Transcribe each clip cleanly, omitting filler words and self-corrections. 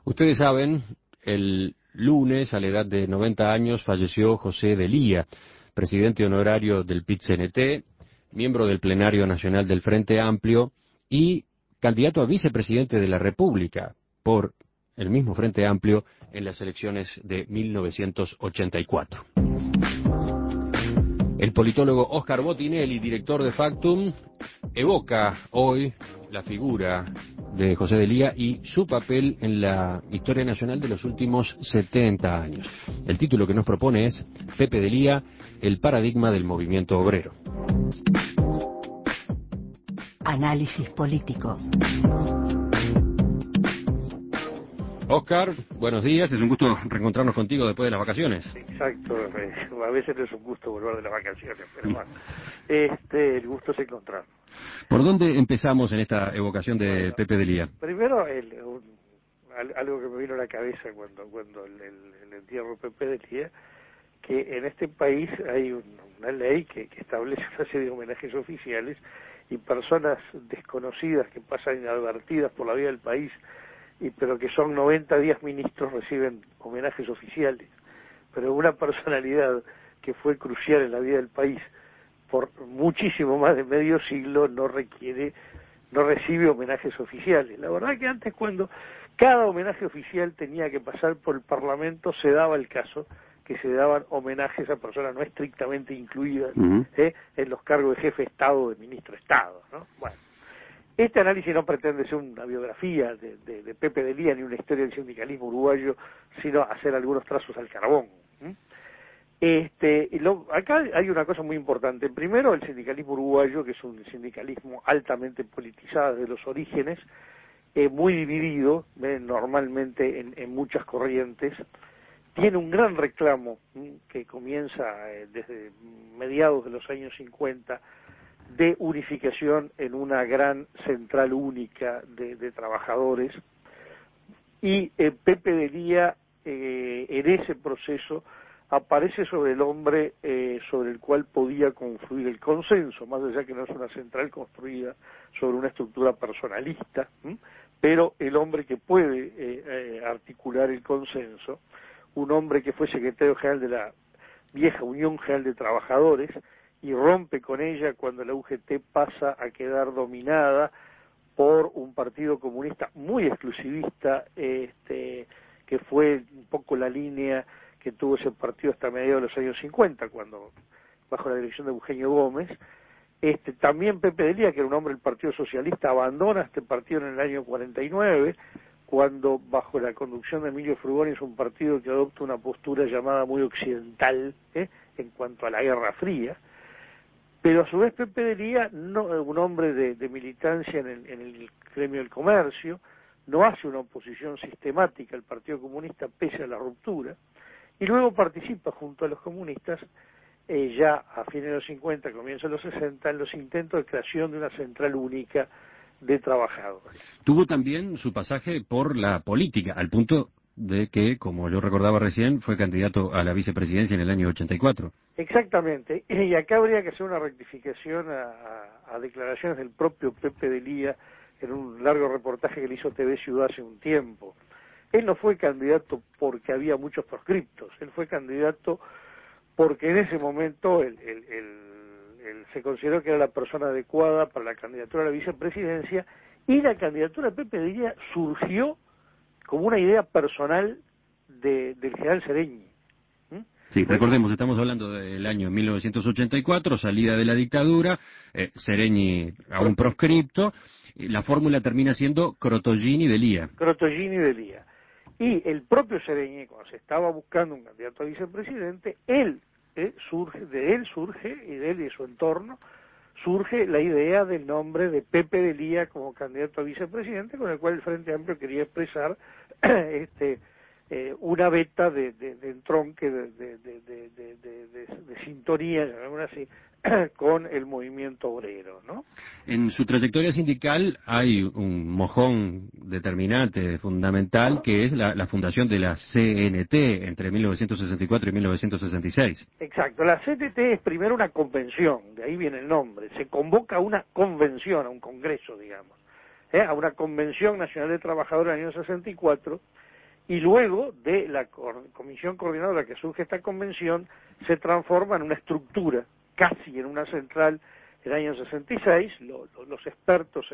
Ustedes saben, el lunes, a la edad de 90 años, falleció José Delía, presidente honorario del PIT-CNT, miembro del Plenario Nacional del Frente Amplio y candidato a vicepresidente de la República por el mismo Frente Amplio en las elecciones de 1984. El politólogo Óscar Botinelli, director de Factum, evoca hoy la figura de José Delía y su papel en la historia nacional de los últimos 70 años. El título que nos propone es Pepe Delía, el paradigma del movimiento obrero. Análisis político. Óscar, buenos días, es un gusto reencontrarnos contigo después de las vacaciones. Exacto, a veces no es un gusto volver de las vacaciones, pero bueno, el gusto es encontrarnos. ¿Por dónde empezamos en esta evocación de Pepe Delía? Primero, algo que me vino a la cabeza cuando el entierro de Pepe Delía, que en este país hay una ley que establece una serie de homenajes oficiales y personas desconocidas que pasan inadvertidas por la vida del país, pero que son 90 días ministros, reciben homenajes oficiales. Pero una personalidad que fue crucial en la vida del país por muchísimo más de medio siglo no recibe homenajes oficiales. La verdad que antes, cuando cada homenaje oficial tenía que pasar por el Parlamento, se daba el caso que se daban homenajes a personas no estrictamente incluidas en los cargos de jefe de Estado o de ministro de Estado, ¿no? Bueno, este análisis no pretende ser una biografía de Pepe Delía ni una historia del sindicalismo uruguayo, sino hacer algunos trazos al carbón. Acá hay una cosa muy importante. Primero, el sindicalismo uruguayo, que es un sindicalismo altamente politizado desde los orígenes, muy dividido, normalmente en muchas corrientes, tiene un gran reclamo que comienza desde mediados de los años 50, de unificación en una gran central única de trabajadores, y Pepe Delía en ese proceso aparece sobre el hombre sobre el cual podía confluir el consenso, más allá que no es una central construida sobre una estructura personalista, pero el hombre que puede articular el consenso, un hombre que fue secretario general de la vieja Unión General de Trabajadores y rompe con ella cuando la UGT pasa a quedar dominada por un partido comunista muy exclusivista, que fue un poco la línea que tuvo ese partido hasta mediados de los años 50, cuando, bajo la dirección de Eugenio Gómez, también Pepe Delía, que era un hombre del Partido Socialista, abandona este partido en el año 49, cuando, bajo la conducción de Emilio Frugoni, es un partido que adopta una postura llamada muy occidental, en cuanto a la Guerra Fría. Pero a su vez Pepe Delía, un hombre de militancia en el gremio del comercio, no hace una oposición sistemática al Partido Comunista pese a la ruptura, y luego participa junto a los comunistas, ya a fines de los 50, comienzos de los 60, en los intentos de creación de una central única de trabajadores. Tuvo también su pasaje por la política, al punto de que, como yo recordaba recién, fue candidato a la vicepresidencia en el año 84. Exactamente, y acá habría que hacer una rectificación a declaraciones del propio Pepe Delía en un largo reportaje que le hizo TV Ciudad hace un tiempo. Él no fue candidato porque había muchos proscriptos, él fue candidato porque en ese momento él se consideró que era la persona adecuada para la candidatura a la vicepresidencia, y la candidatura de Pepe Delía surgió como una idea personal del general Sereñi. Sí, recordemos, estamos hablando del año 1984, salida de la dictadura, Sereñi aún proscripto, y la fórmula termina siendo Crotogini-Delía. Crotogini-Delía. Y el propio Sereñi, cuando se estaba buscando un candidato a vicepresidente, de él surge, y de él y de su entorno, surge la idea del nombre de Pepe Delía como candidato a vicepresidente, con el cual el Frente Amplio quería expresar una veta de entronque, de sintonía, llamémoslo así, con el movimiento obrero, ¿no? En su trayectoria sindical hay un mojón determinante, fundamental, que es la fundación de la CNT entre 1964 y 1966. Exacto, la CNT es primero una convención, de ahí viene el nombre, se convoca a una convención, a un congreso, digamos, a una convención nacional de trabajadores en el año 64, y luego de la comisión coordinadora que surge esta convención se transforma en una estructura, casi en una central en el año 66, los expertos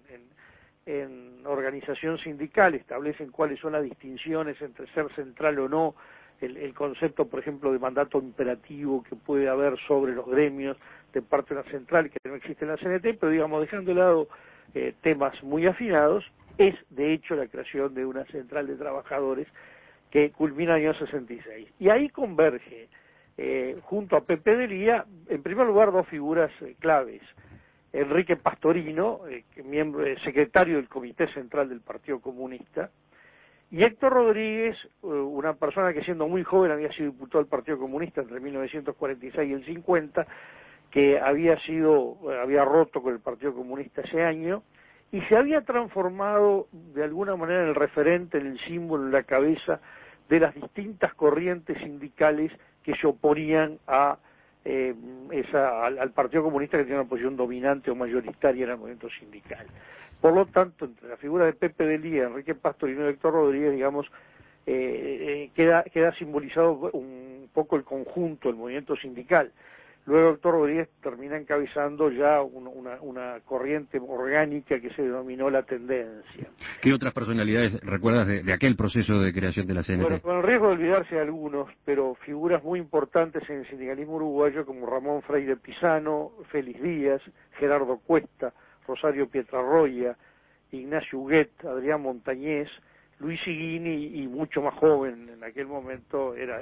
en organización sindical establecen cuáles son las distinciones entre ser central o no, el concepto, por ejemplo, de mandato imperativo que puede haber sobre los gremios de parte de la central, que no existe en la CNT, pero digamos, dejando de lado temas muy afinados, es de hecho la creación de una central de trabajadores que culmina en el año 66. Y ahí converge, junto a Pepe Delía, en primer lugar dos figuras claves. Enrique Pastorino, secretario del Comité Central del Partido Comunista, y Héctor Rodríguez, una persona que siendo muy joven había sido diputado del Partido Comunista entre 1946 y el 50, que había roto con el Partido Comunista ese año, y se había transformado de alguna manera en el referente, en el símbolo, en la cabeza de las distintas corrientes sindicales que se oponían al Partido Comunista, que tenía una posición dominante o mayoritaria en el movimiento sindical. Por lo tanto, entre la figura de Pepe Delía, Enrique Pastorino y Héctor Rodríguez, digamos, queda simbolizado un poco el conjunto del movimiento sindical. Luego Héctor Rodríguez termina encabezando ya una corriente orgánica que se denominó la tendencia. ¿Qué otras personalidades recuerdas de aquel proceso de creación de la CNT? Bueno, con el riesgo de olvidarse de algunos, pero figuras muy importantes en el sindicalismo uruguayo como Ramón Freire Pisano, Félix Díaz, Gerardo Cuesta, Rosario Pietrarroya, Ignacio Huguet, Adrián Montañés, Luis Higuini y mucho más joven en aquel momento era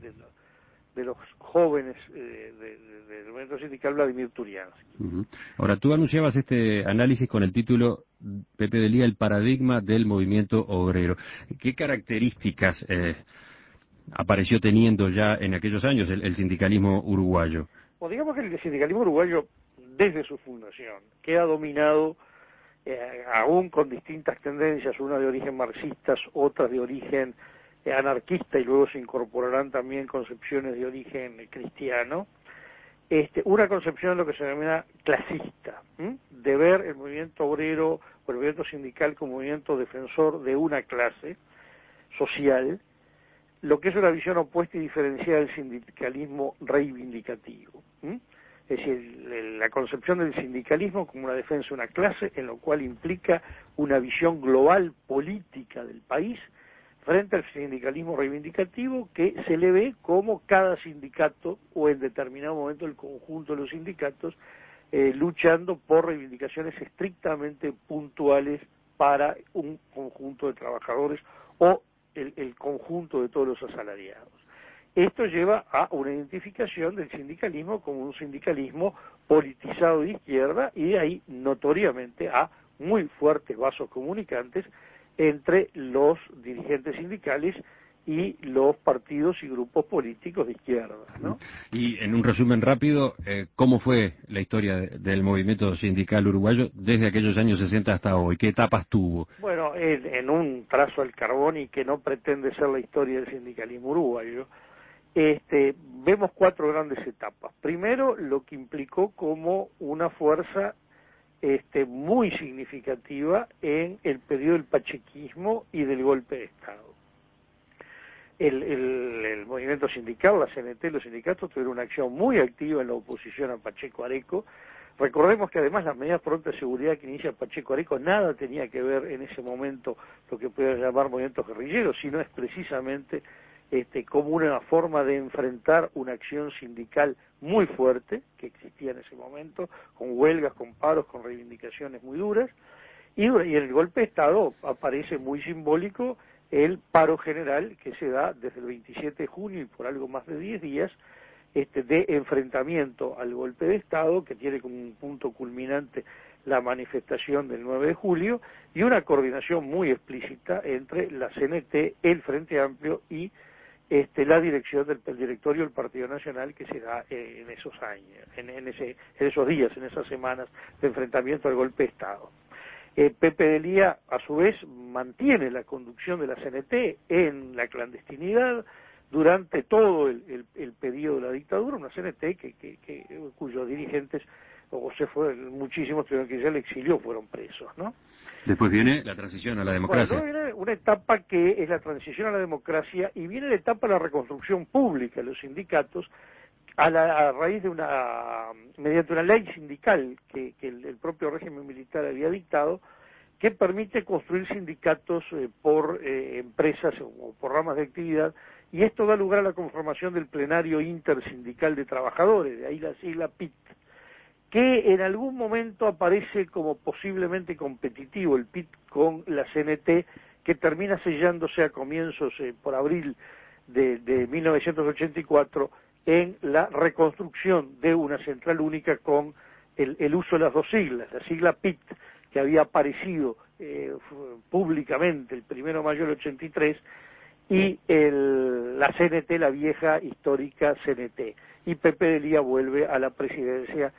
de los jóvenes del movimiento sindical, Vladimir Turiansky. Ahora, tú anunciabas este análisis con el título Pepe Delía, el paradigma del movimiento obrero. ¿Qué características apareció teniendo ya en aquellos años el sindicalismo uruguayo? Bueno, digamos que el sindicalismo uruguayo, desde su fundación, queda dominado aún con distintas tendencias, una de origen marxista, otras de origen anarquista, y luego se incorporarán también concepciones de origen cristiano, una concepción de lo que se denomina clasista, de ver el movimiento obrero o el movimiento sindical como movimiento defensor de una clase social, lo que es una visión opuesta y diferenciada del sindicalismo reivindicativo. Es decir, la concepción del sindicalismo como una defensa de una clase, en lo cual implica una visión global política del país, frente al sindicalismo reivindicativo, que se le ve como cada sindicato, o en determinado momento el conjunto de los sindicatos, luchando por reivindicaciones estrictamente puntuales para un conjunto de trabajadores o el conjunto de todos los asalariados. Esto lleva a una identificación del sindicalismo como un sindicalismo politizado de izquierda, y de ahí notoriamente a muy fuertes vasos comunicantes entre los dirigentes sindicales y los partidos y grupos políticos de izquierda, ¿no? Y en un resumen rápido, ¿cómo fue la historia del movimiento sindical uruguayo desde aquellos años 60 hasta hoy? ¿Qué etapas tuvo? Bueno, en un trazo al carbón, y que no pretende ser la historia del sindicalismo uruguayo, vemos cuatro grandes etapas. Primero, lo que implicó como una fuerza muy significativa en el periodo del pachequismo y del golpe de Estado. El movimiento sindical, la CNT, los sindicatos tuvieron una acción muy activa en la oposición a Pacheco Areco. Recordemos que además las medidas prontas de seguridad que inicia Pacheco Areco nada tenía que ver en ese momento lo que puede llamar movimientos guerrilleros, sino es precisamente como una forma de enfrentar una acción sindical muy fuerte que existía en ese momento, con huelgas, con paros, con reivindicaciones muy duras, y en el golpe de Estado aparece muy simbólico el paro general que se da desde el 27 de junio y por algo más de 10 días, de enfrentamiento al golpe de Estado, que tiene como un punto culminante la manifestación del 9 de julio, y una coordinación muy explícita entre la CNT, el Frente Amplio y la dirección del directorio del Partido Nacional, que se da en esos años, en esos días, en esas semanas de enfrentamiento al golpe de Estado. Pepe Delía, a su vez, mantiene la conducción de la CNT en la clandestinidad durante todo el periodo de la dictadura, una CNT cuyos dirigentes o muchísimos tuvieron que irse al exilio, fueron presos, ¿no? Después viene la transición a la democracia. Bueno, viene una etapa que es la transición a la democracia y viene la etapa de la reconstrucción pública de los sindicatos a raíz de mediante una ley sindical que el propio régimen militar había dictado, que permite construir sindicatos por empresas o por ramas de actividad, y esto da lugar a la conformación del Plenario Intersindical de Trabajadores, de ahí la sigla PIT, que en algún momento aparece como posiblemente competitivo el PIT con la CNT, que termina sellándose a comienzos por abril de 1984 en la reconstrucción de una central única con el uso de las dos siglas, la sigla PIT, que había aparecido públicamente el 1 de mayo del 83, y la CNT, la vieja histórica CNT, y Pepe de Lía vuelve a la presidencia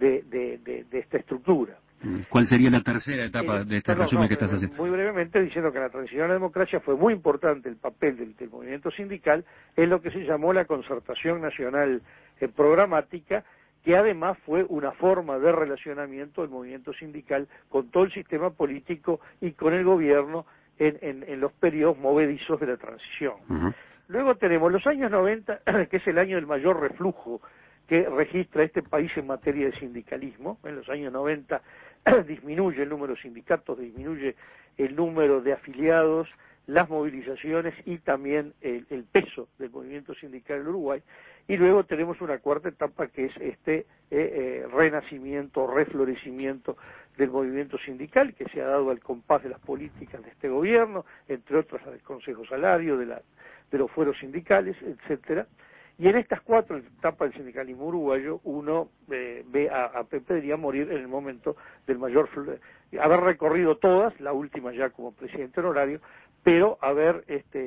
de esta estructura. ¿Cuál sería la tercera etapa de este resumen que estás haciendo? Muy brevemente, diciendo que en la transición a la democracia fue muy importante el papel del movimiento sindical en lo que se llamó la concertación nacional programática, que además fue una forma de relacionamiento del movimiento sindical con todo el sistema político y con el gobierno en los periodos movedizos de la transición. Uh-huh. Luego tenemos los años 90, que es el año del mayor reflujo que registra este país en materia de sindicalismo. En los años 90 disminuye el número de sindicatos, disminuye el número de afiliados, las movilizaciones y también el peso del movimiento sindical en Uruguay. Y luego tenemos una cuarta etapa, que es este renacimiento, reflorecimiento del movimiento sindical, que se ha dado al compás de las políticas de este gobierno, entre otras del Consejo Salario, de los fueros sindicales, etcétera. Y en estas cuatro etapas del sindicalismo uruguayo, uno ve a Pepe de Lía morir en el momento del mayor haber recorrido todas, la última ya como presidente honorario, pero haber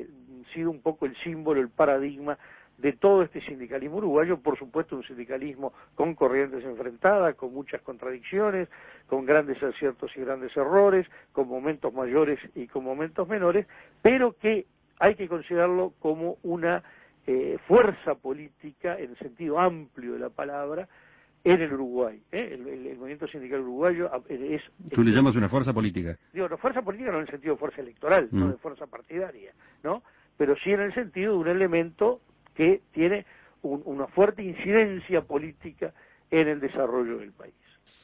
sido un poco el símbolo, el paradigma de todo este sindicalismo uruguayo, por supuesto un sindicalismo con corrientes enfrentadas, con muchas contradicciones, con grandes aciertos y grandes errores, con momentos mayores y con momentos menores, pero que hay que considerarlo como una fuerza política en el sentido amplio de la palabra en el Uruguay. El movimiento sindical uruguayo es... ¿Tú le llamas una fuerza política? Digo, no, fuerza política no en el sentido de fuerza electoral, no de fuerza partidaria, ¿no? Pero sí en el sentido de un elemento que tiene una fuerte incidencia política en el desarrollo del país.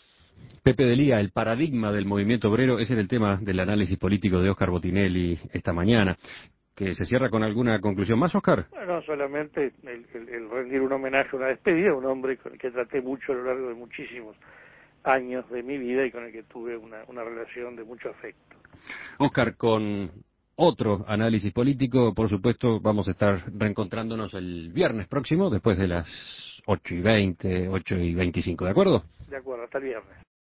Pepe de Lía, el paradigma del movimiento obrero, ese era el tema del análisis político de Óscar Botinelli esta mañana. ¿Que se cierra con alguna conclusión más, Óscar? Bueno, solamente el rendir un homenaje, una despedida a un hombre con el que traté mucho a lo largo de muchísimos años de mi vida y con el que tuve una relación de mucho afecto. Óscar, con otro análisis político, por supuesto, vamos a estar reencontrándonos el viernes próximo, después de las 8:20, 8:25, ¿de acuerdo? De acuerdo, hasta el viernes.